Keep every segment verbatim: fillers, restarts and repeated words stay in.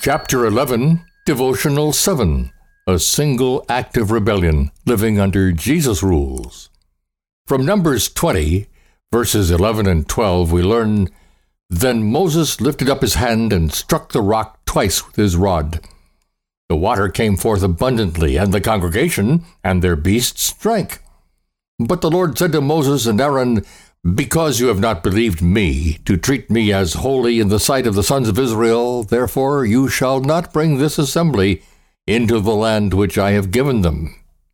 Chapter eleven, Devotional seven, A Single Act of Rebellion, Living Under Jesus' Rules. From Numbers twenty, verses eleven and twelve, we learn, Then Moses lifted up his hand and struck the rock twice with his rod. The water came forth abundantly, and the congregation and their beasts drank. But the Lord said to Moses and Aaron, Because you have not believed me, to treat me as holy in the sight of the sons of Israel, therefore you shall not bring this assembly into the land which I have given them.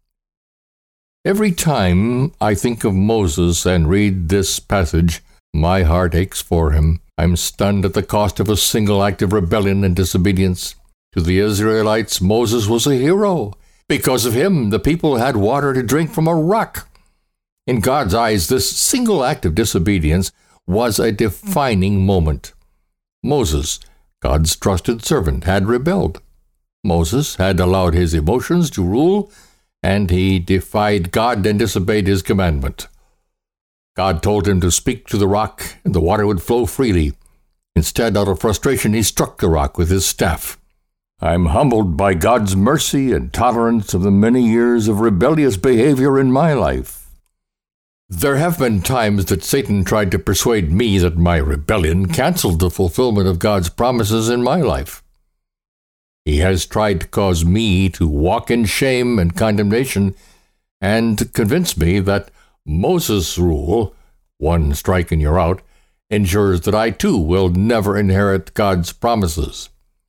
Every time I think of Moses and read this passage, my heart aches for him. I'm stunned at the cost of a single act of rebellion and disobedience. To the Israelites, Moses was a hero. Because of him, the people had water to drink from a rock. In God's eyes, this single act of disobedience was a defining moment. Moses, God's trusted servant, had rebelled. Moses had allowed his emotions to rule, and he defied God and disobeyed his commandment. God told him to speak to the rock, and the water would flow freely. Instead, out of frustration, he struck the rock with his staff. I'm humbled by God's mercy and tolerance of the many years of rebellious behavior in my life. There have been times that Satan tried to persuade me that my rebellion canceled the fulfillment of God's promises in my life. He has tried to cause me to walk in shame and condemnation and convince me that Moses' rule, one strike and you're out, ensures that I too will never inherit God's promises.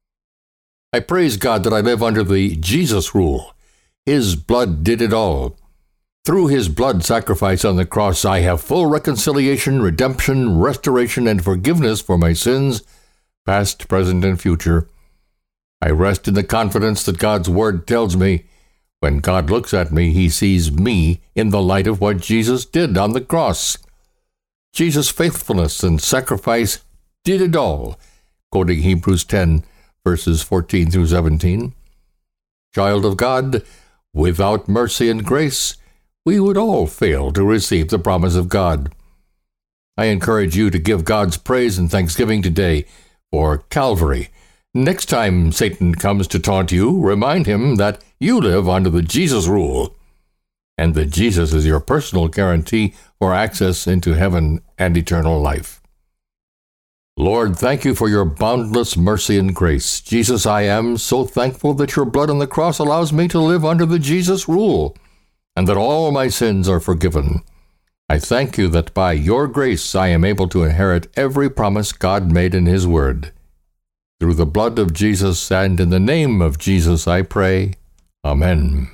I praise God that I live under the Jesus rule. His blood did it all. Through his blood sacrifice on the cross, I have full reconciliation, redemption, restoration, and forgiveness for my sins, past, present, and future. I rest in the confidence that God's word tells me, when God looks at me, he sees me in the light of what Jesus did on the cross. Jesus' faithfulness and sacrifice did it all, quoting Hebrews ten, verses fourteen through seventeen. Child of God, without mercy and grace, we would all fail to receive the promise of God. I encourage you to give God's praise and thanksgiving today for Calvary. Next time Satan comes to taunt you, remind him that you live under the Jesus rule, and that Jesus is your personal guarantee for access into heaven and eternal life. Lord, thank you for your boundless mercy and grace. Jesus, I am so thankful that your blood on the cross allows me to live under the Jesus rule, and that all my sins are forgiven. I thank you that by your grace I am able to inherit every promise God made in his word. Through the blood of Jesus and in the name of Jesus I pray. Amen.